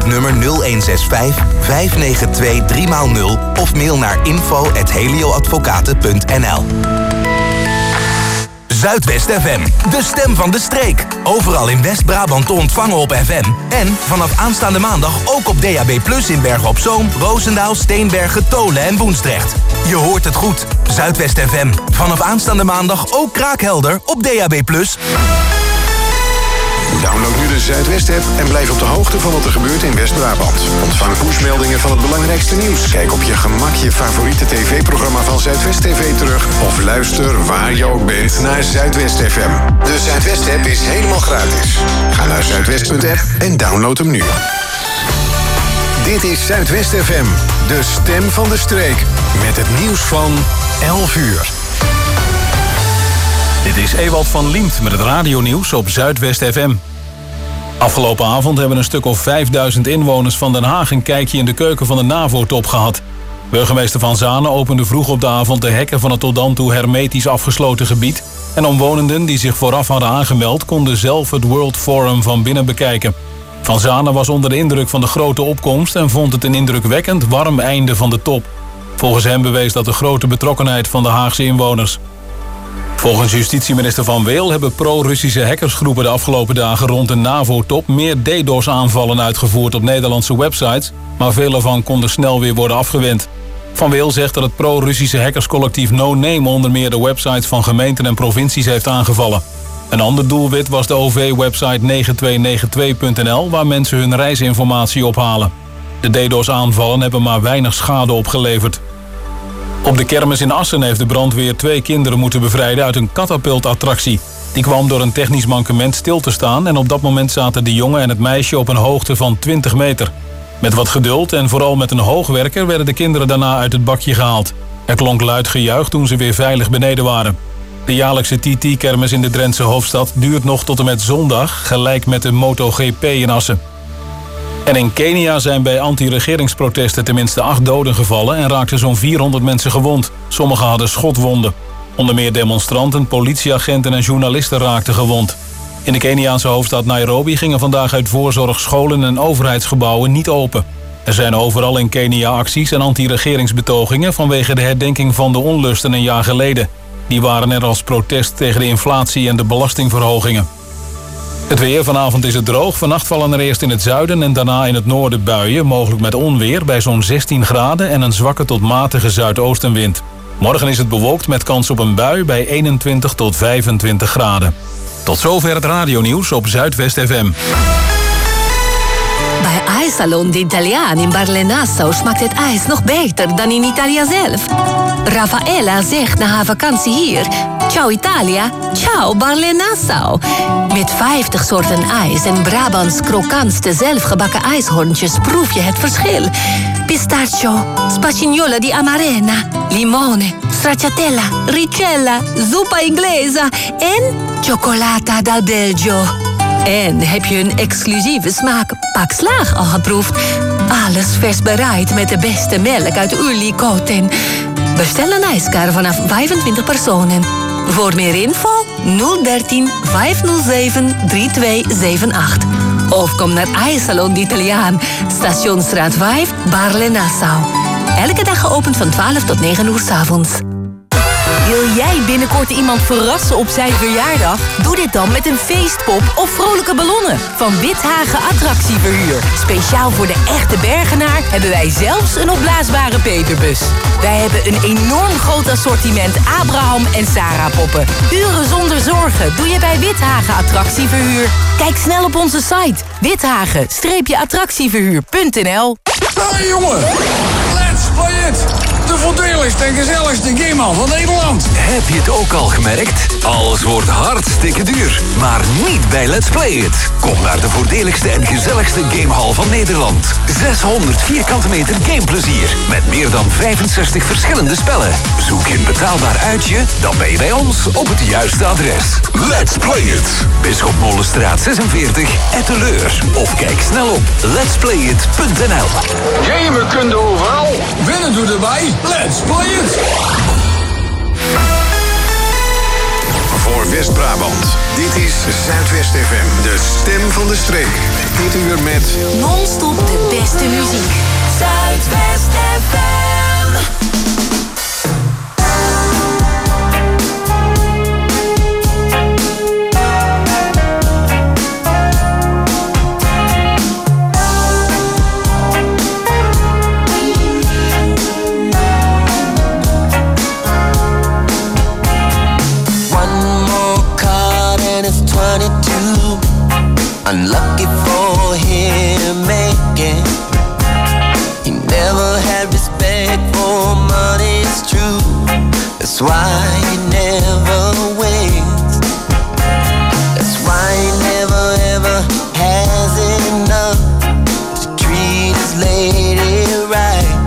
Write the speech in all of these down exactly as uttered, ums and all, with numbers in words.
op nummer nul een zes vijf vijf negen twee drie nul of mail naar info at helioadvocaten punt n l. Zuidwest F M, de stem van de streek. Overal in West-Brabant te ontvangen op F M. En vanaf aanstaande maandag ook op D A B plus in Bergen op Zoom, Roosendaal, Steenbergen, Tolen en Woensdrecht. Je hoort het goed. Zuidwest F M. Vanaf aanstaande maandag ook kraakhelder op D A B plus. Download nu de Zuidwest-app en blijf op de hoogte van wat er gebeurt in West-Brabant. Ontvang pushmeldingen van het belangrijkste nieuws. Kijk op je gemak je favoriete tv-programma van Zuidwest T V terug. Of luister waar je ook bent naar Zuidwest F M. De Zuidwest-app is helemaal gratis. Ga naar zuidwest punt app en download hem nu. Dit is Zuidwest F M, de stem van de streek. Met het nieuws van elf uur. Dit is Ewald van Liemt met het radionieuws op Zuidwest F M. Afgelopen avond hebben een stuk of vijfduizend inwoners van Den Haag een kijkje in de keuken van de NAVO-top gehad. Burgemeester Van Zanen opende vroeg op de avond de hekken van het tot dan toe hermetisch afgesloten gebied. En omwonenden die zich vooraf hadden aangemeld konden zelf het World Forum van binnen bekijken. Van Zanen was onder de indruk van de grote opkomst en vond het een indrukwekkend warm einde van de top. Volgens hem bewees dat de grote betrokkenheid van de Haagse inwoners. Volgens justitieminister Van Weel hebben pro-Russische hackersgroepen de afgelopen dagen rond de NAVO-top meer DDoS-aanvallen uitgevoerd op Nederlandse websites, maar veel ervan konden snel weer worden afgewend. Van Weel zegt dat het pro-Russische hackerscollectief No Name onder meer de websites van gemeenten en provincies heeft aangevallen. Een ander doelwit was de O V-website negen twee negen twee punt n l waar mensen hun reisinformatie ophalen. De DDoS-aanvallen hebben maar weinig schade opgeleverd. Op de kermis in Assen heeft de brandweer twee kinderen moeten bevrijden uit een katapultattractie. Die kwam door een technisch mankement stil te staan en op dat moment zaten de jongen en het meisje op een hoogte van twintig meter. Met wat geduld en vooral met een hoogwerker werden de kinderen daarna uit het bakje gehaald. Er klonk luid gejuich toen ze weer veilig beneden waren. De jaarlijkse T T-kermis in de Drentse hoofdstad duurt nog tot en met zondag, gelijk met de MotoGP in Assen. En in Kenia zijn bij anti-regeringsprotesten tenminste acht doden gevallen en raakten zo'n vierhonderd mensen gewond. Sommigen hadden schotwonden. Onder meer demonstranten, politieagenten en journalisten raakten gewond. In de Keniaanse hoofdstad Nairobi gingen vandaag uit voorzorg scholen en overheidsgebouwen niet open. Er zijn overal in Kenia acties en anti-regeringsbetogingen vanwege de herdenking van de onlusten een jaar geleden. Die waren er als protest tegen de inflatie en de belastingverhogingen. Het weer, vanavond is het droog. Vannacht vallen er eerst in het zuiden en daarna in het noorden buien, mogelijk met onweer, bij zo'n zestien graden en een zwakke tot matige zuidoostenwind. Morgen is het bewolkt met kans op een bui bij eenentwintig tot vijfentwintig graden. Tot zover het radionieuws op Zuidwest F M. Bij IJssalon de Italiaan in Barle-Nassau smaakt het ijs nog beter dan in Italië zelf. Raffaella zegt na haar vakantie hier: ciao Italia, ciao Barle-Nassau. Met vijftig soorten ijs en Brabants krokantste zelfgebakken ijshorntjes proef je het verschil. Pistachio, spagnola di amarena, limone, stracciatella, ricella, zuppa inglesa en cioccolata dal Belgio. En heb je een exclusieve smaak Pak Slaag al geproefd? Alles vers bereid met de beste melk uit Ulikoten. Bestel een ijskar vanaf vijfentwintig personen. Voor meer info nul dertien vijfhonderdzeven drieëntwintig zevenentachtig. Of kom naar IJssalon de Italiaan, Stationsstraat vijf, Barle-Nassau. Elke dag geopend van twaalf tot negen uur 's avonds. Wil jij binnenkort iemand verrassen op zijn verjaardag? Doe dit dan met een feestpop of vrolijke ballonnen van Withagen Attractieverhuur. Speciaal voor de echte Bergenaar hebben wij zelfs een opblaasbare Peterbus. Wij hebben een enorm groot assortiment Abraham en Sarah poppen. Uren zonder zorgen doe je bij Withagen Attractieverhuur. Kijk snel op onze site withagen attractieverhuur punt n l. Hey jongen, let's play it! De voordeligste en gezelligste gamehal van Nederland. Heb je het ook al gemerkt? Alles wordt hartstikke duur. Maar niet bij Let's Play It. Kom naar de voordeligste en gezelligste gamehal van Nederland. zeshonderd vierkante meter gameplezier. Met meer dan vijfenzestig verschillende spellen. Zoek je een betaalbaar uitje? Dan ben je bij ons op het juiste adres. Let's Play It. Bisschop Molenstraat zesenveertig, Etteleur. Of kijk snel op lets play it punt n l. Gamen kun je overal. Winnen doe erbij. Let's play it! Voor West-Brabant. Dit is Zuidwest F M, de stem van de streek. Dit uur met Non-stop de muziek. Zuidwest F M. Unlucky for him again. He never had respect for money, it's true. That's why he never wins. That's why he never ever has enough to treat his lady right.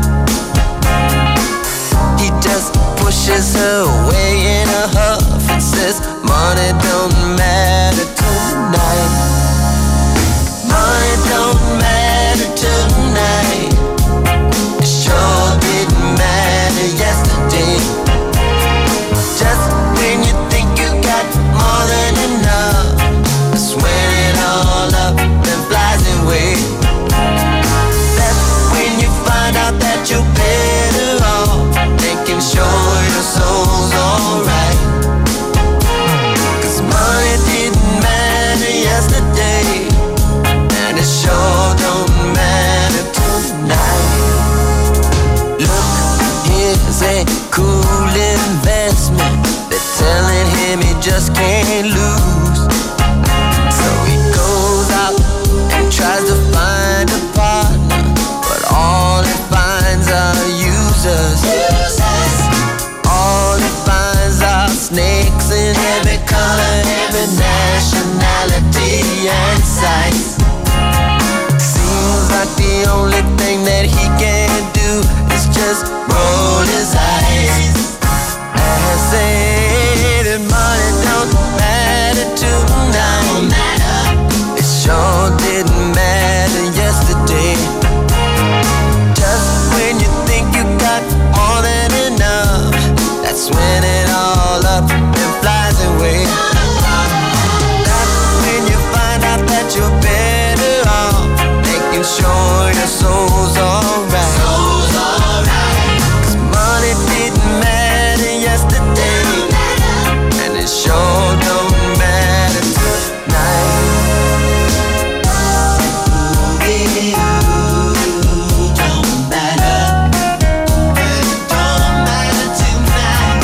He just pushes her away in a huff and says, money don't matter tonight. Money don't matter tonight. It sure didn't matter yesterday. Just when you think you got more than enough, that's when it all up and flies away. That's when you find out that you're better off making sure your soul's alright. 'Cause money didn't matter yesterday, and it sure don't matter tonight. Look, here's a cool investment. They're telling him he just can't lose. So he goes out and tries to find a partner, but all he finds are users. All he finds are snakes in every color, every nationality and size. Like the only thing that he can do is just roll his eyes and say that money don't matter tonight. It sure didn't matter yesterday. Just when you think you got more than enough, that's when it all up and flies away. That's when you find out that you're better off making sure your soul's alright. Soul's alright. 'Cause money didn't matter yesterday, and it sure don't matter tonight. It don't matter. It don't matter tonight.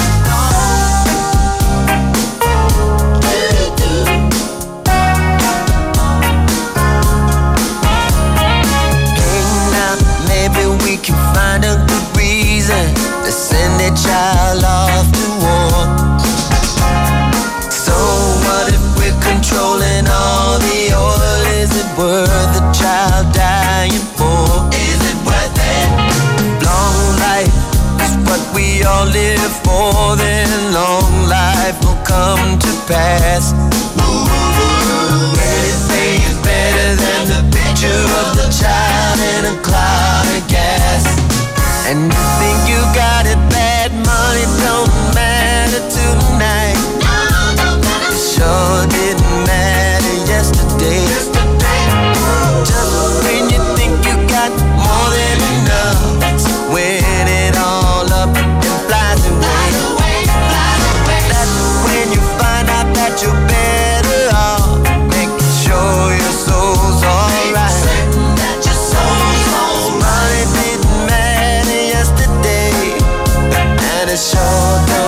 Maybe we can find a good reason to send their child off to war. So what if we're controlling all the oil? Is it worth the child dying for? Is it worth it? Long life is what we all live for, then long life will come to pass. Anything is better than the picture of the child in a cloud of gas. And you think you got it bad, money don't matter tonight. It sure didn't matter yesterday. Just when you think you got more than enough, that's when it all up and flies away. That's when you find out that you're better off making sure your soul's alright. Money didn't matter yesterday, and it sure don't.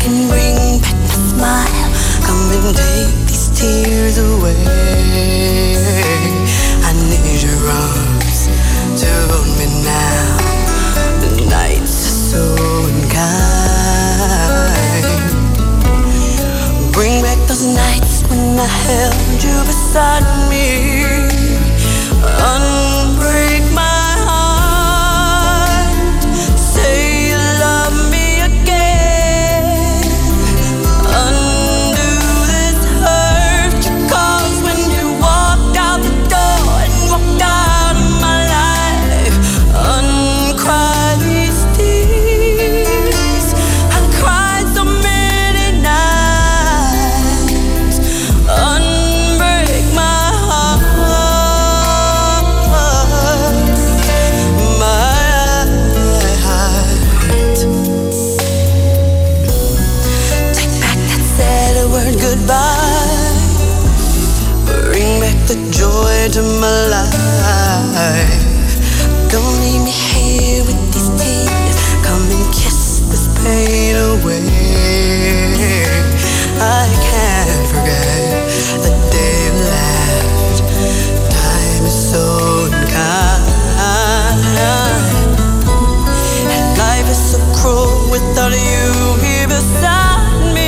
can bring back my smile. Come and take these tears away. I need your arms to hold me now. The nights are so unkind. Bring back those nights when I held you beside me. Unbreak my heart. Say you love me again. Undo this hurt you caused when you walked out the door and walked out of my life. Uncry these tears. I cried so many nights. Unbreak my heart. Goodbye. Bring back the joy to my life. Don't leave me here with these tears. Come and kiss this pain away. I can't forget the day you left. Time is so unkind, and life is so cruel without you here beside me.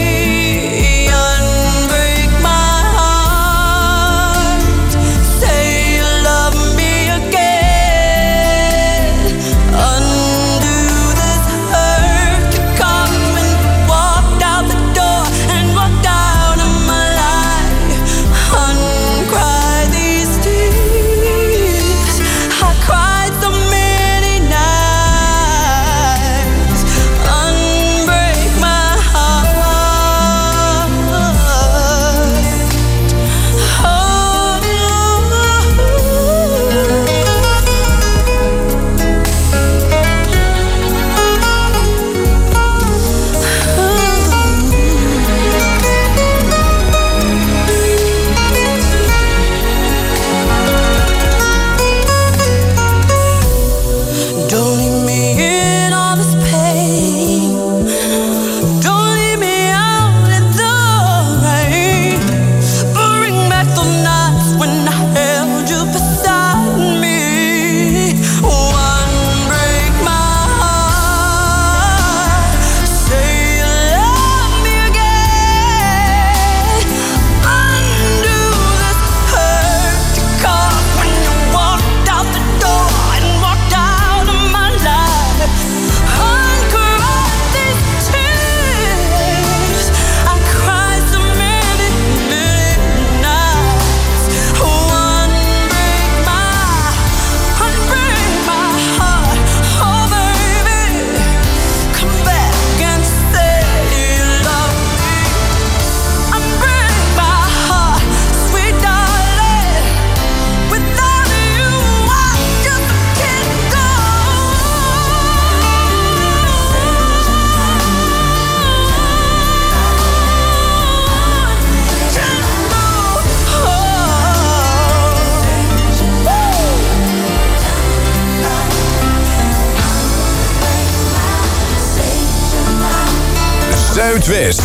Zuidwest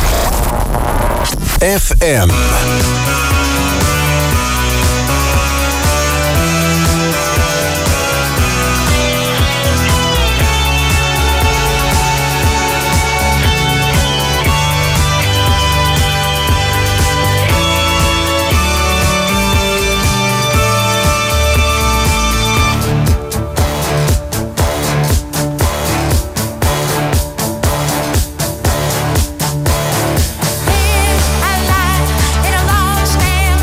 F M. In a lost and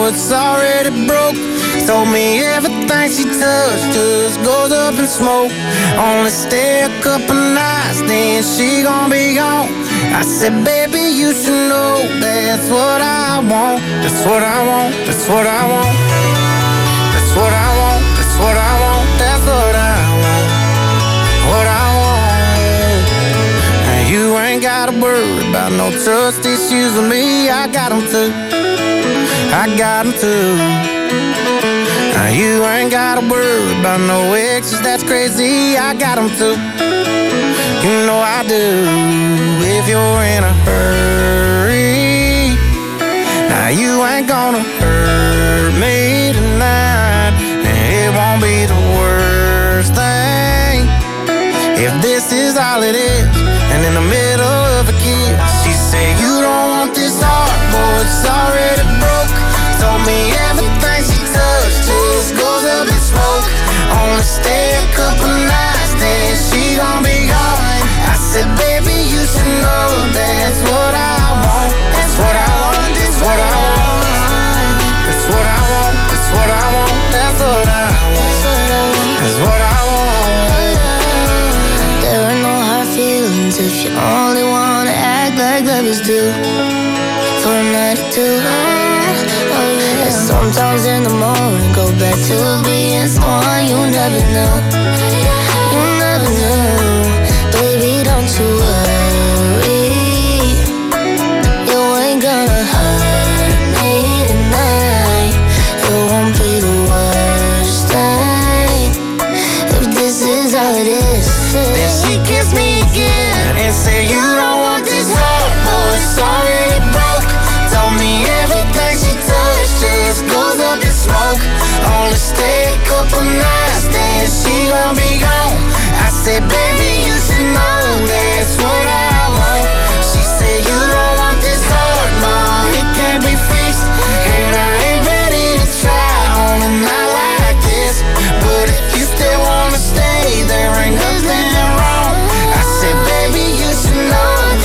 but it's already broke. Told me everything she touched just goes up in smoke. Only stay a couple nights, then she gon' be gone. I said, baby, you should know that's what I want. That's what I want, that's what I want. That's what I want, that's what I want. That's what I want, what I want. And you ain't gotta worry about no trust issues with me. I got them too, I got them too. Now you ain't gotta worry about no exes, that's crazy. I got them too, you know I do. If you're in a hurry, now you ain't gonna hurt me tonight. And it won't be the worst thing if this is all it is. And in the middle of a kiss, she said, you don't want this heart, boy, it's already broke. Told me everything she touched just goes up in smoke. Only stay a couple nights, then she gon' be gone. I said, baby, you should know that's what I want. That's what I want, that's what I want. That's what I want, that's what I want. That's what I want, that's what I want. There are no hard feelings if you only wanna act like lovers do. For a night or two, oh yeah. And sometimes in the morning go back to being someone you never knew. You never knew. Baby, don't you worry, you ain't gonna hurt me tonight. It won't be the worst thing if this is all it is. Then she kissed me again and said, you don't want this heart, boy, it's already broke. Told me everything she touched just goes up in smoke. Only stay a couple nights, then she gon' be gone. I said, baby, you should know that's what I want. She said, you don't want this heart, ma, it can't be fixed. And I ain't ready to try on a night like this. But if you still wanna stay, there ain't nothing wrong. I said, baby, you should know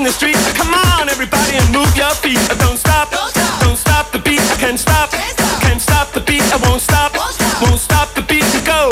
the street. Come on, everybody, and move your feet. Don't stop, don't stop, don't stop the beat. I can't stop, can't stop, can't stop the beat. I won't stop, won't stop, won't stop the beat. To go.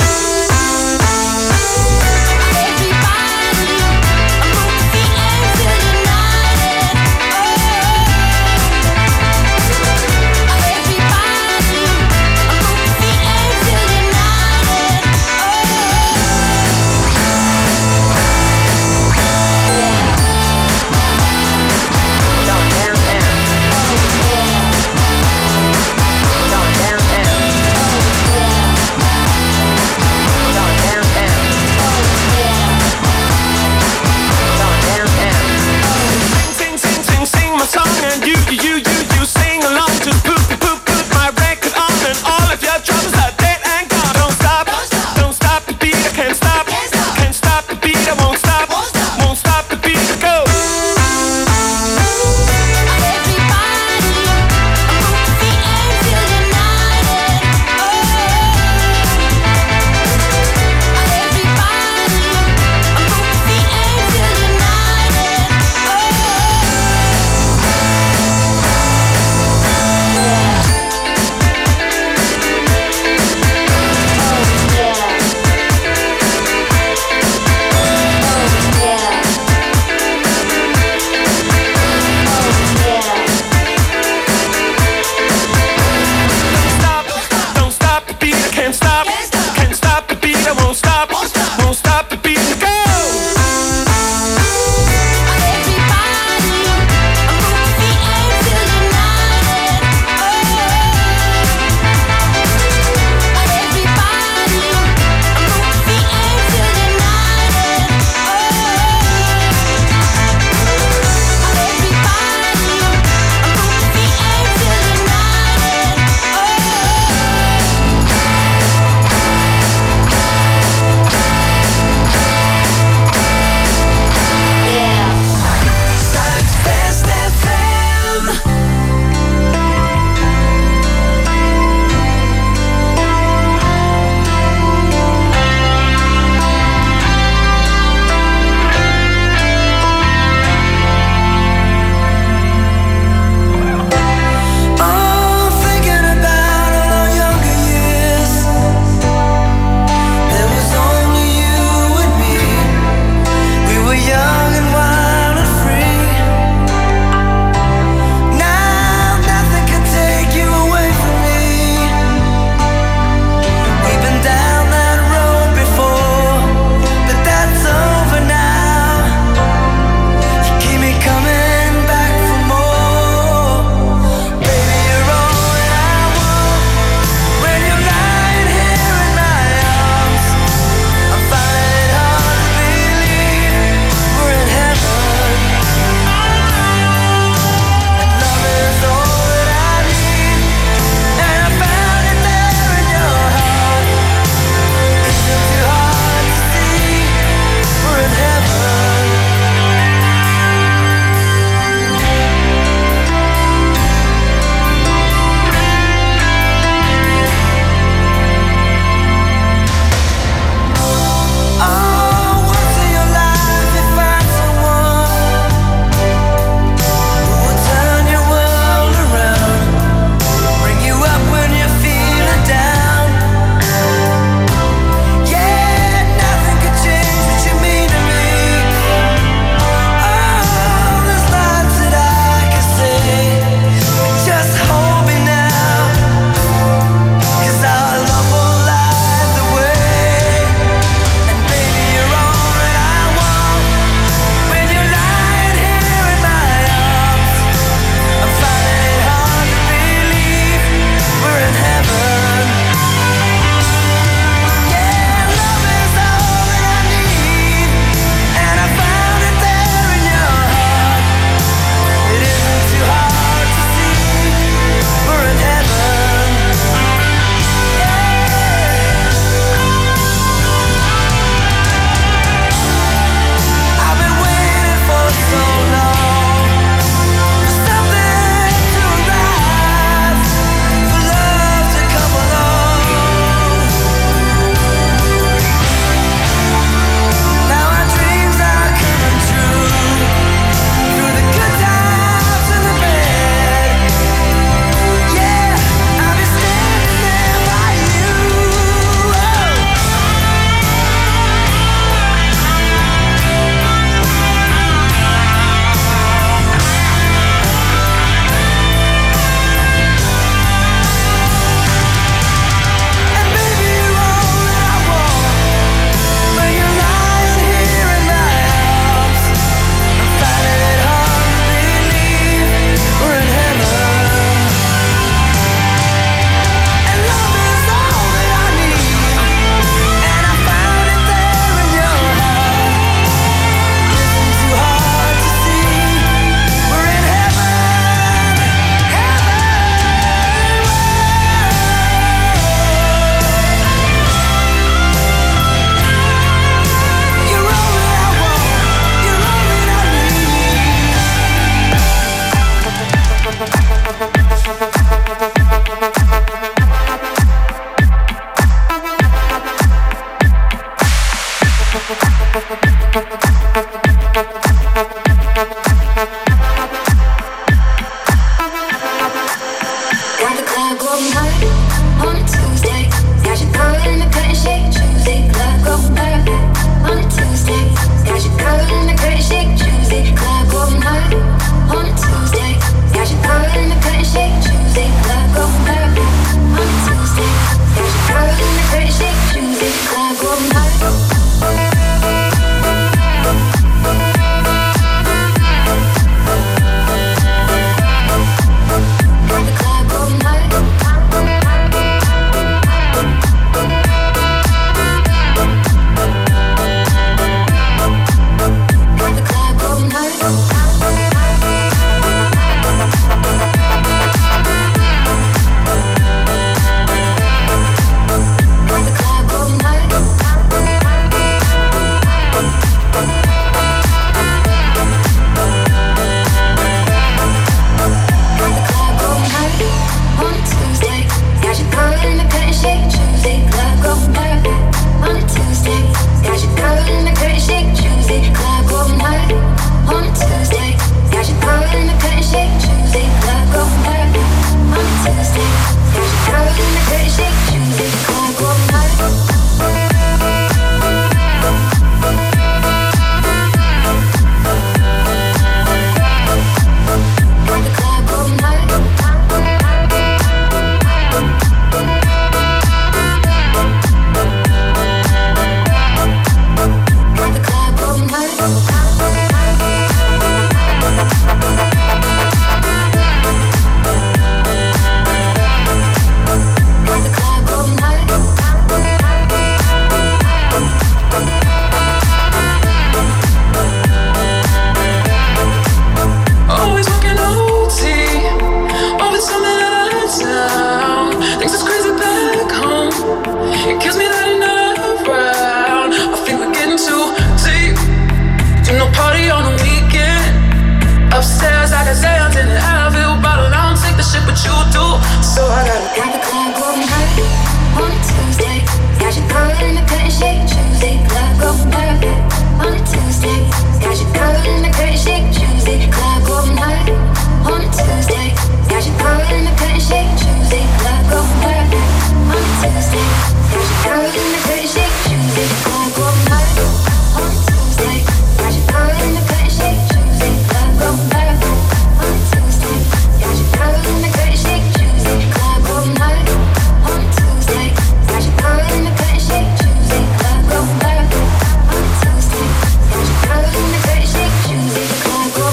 gotta say I'm in it. I feel bottled, I don't take the shit, but you do. So I gotta got the club going high on a Tuesday. Got your girl in the cut and shake Tuesday. Club going high on a Tuesday. Got your girl in the cut and shake Tuesday. Club going high on a Tuesday. Got your girl in the cut and shake Tuesday. Club going high on a Tuesday. Got your girl in the cut and shake Tuesday. Club going high on a Tuesday. Got your girl in the cut and shake Tuesday. Club going high on a Tuesday. Got your girl in the cut and shake Tuesday. Club going high on a Tuesday. Got your girl in the cut and shake Tuesday. Club going high on a Tuesday. Got your girl in the cut and shake Tuesday. Club going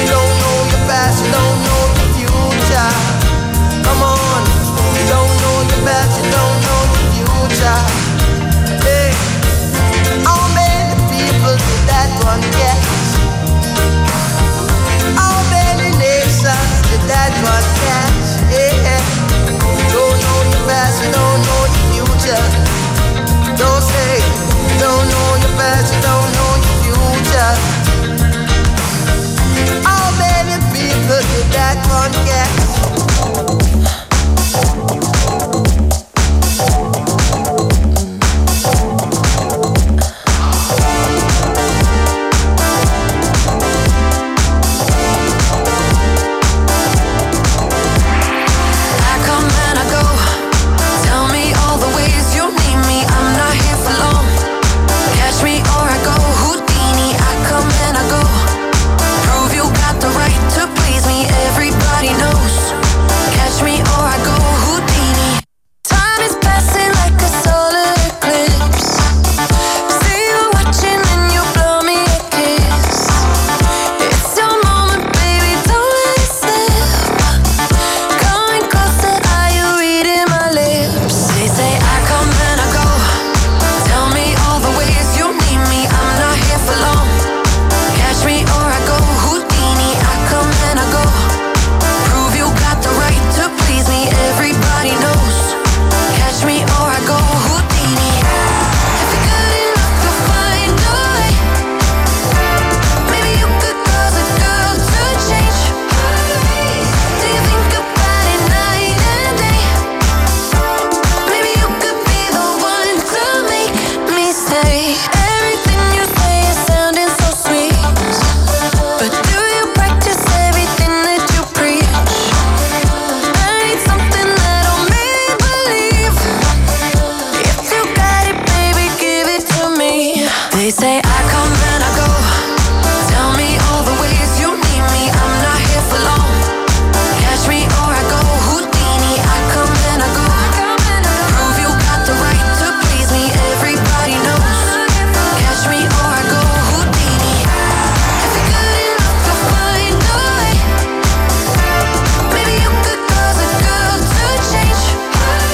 You don't know your past, you don't know your future. Come on, you don't know your past, you don't know your future. Hey, how many people did that one get? How many nations did that one catch? Yeah, you don't know your past, you don't know your future. Don't say you don't know your past, you don't know your future. How many people did that one get?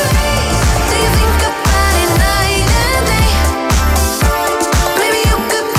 Maybe you could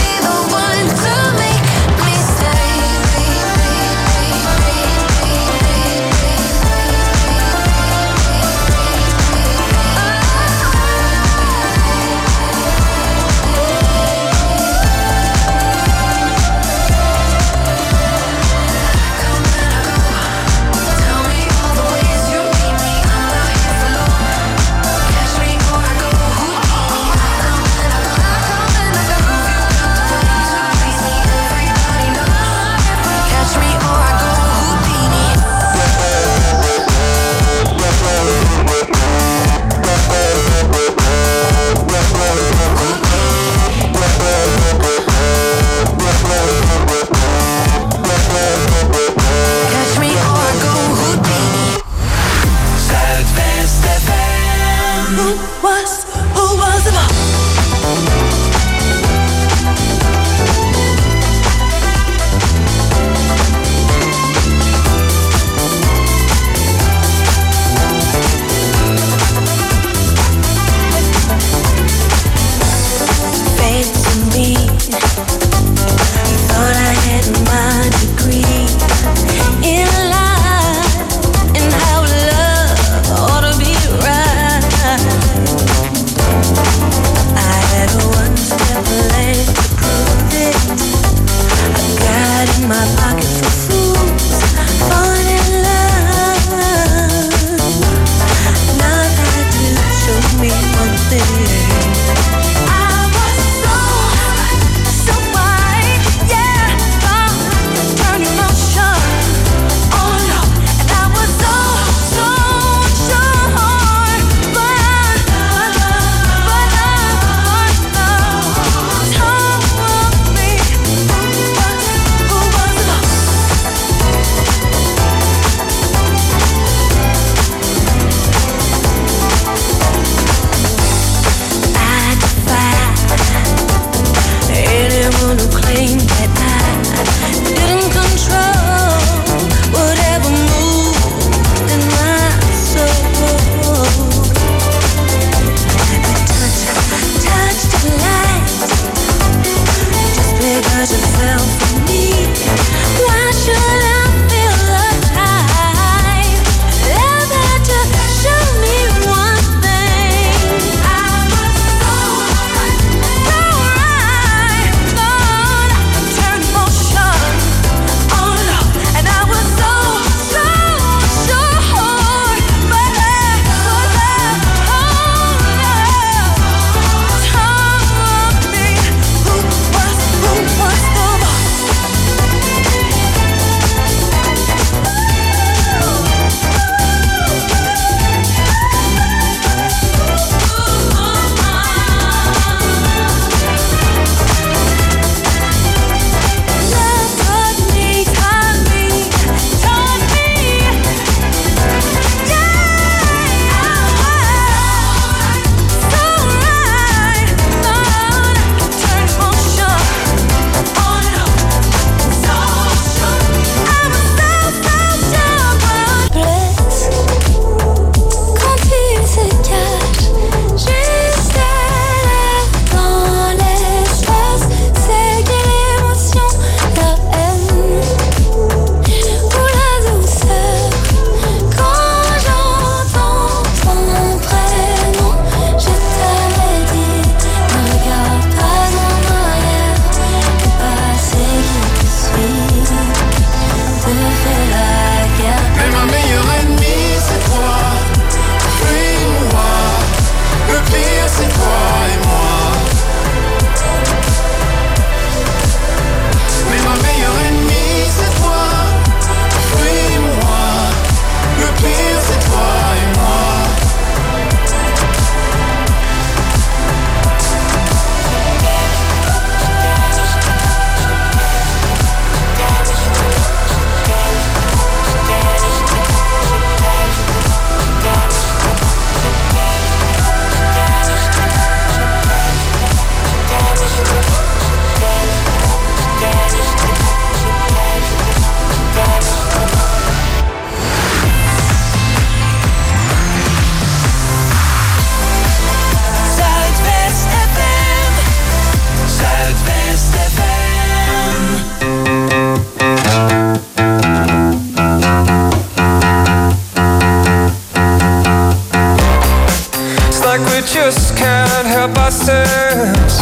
ourselves.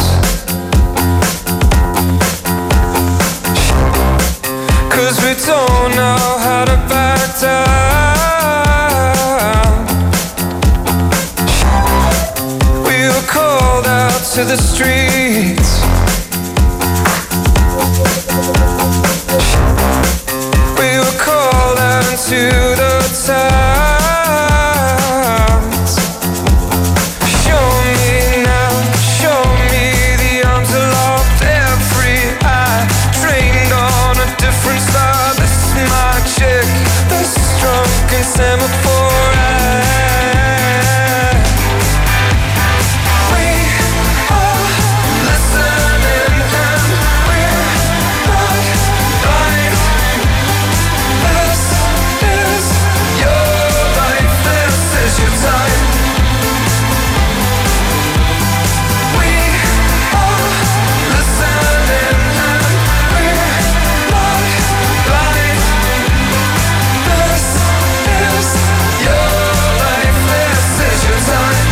'Cause we don't know how to back down. We were called out to the streets. We were called out into the towns. Show me now, show me the arms aloft, every eye trained on a different star. This is my chick, this drunken semaphore eye. We are listening and we're not blind. This is your life, this is your time. We are listening and we're not blind. This is your life, this is your time.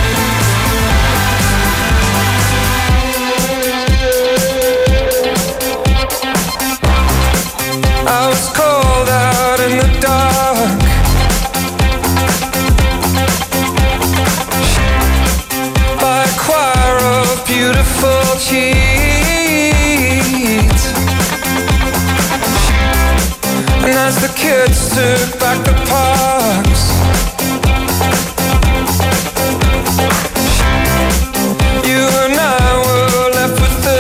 I was called out in the dark by a choir of beautiful kids. And as the kids took back the parks, you and I were left with the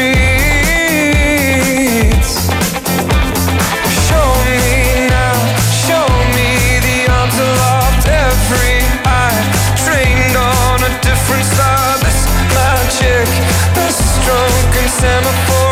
streets. Show me now, show me the arms aloft, every eye trained on a different star. This magic, this drunken semaphore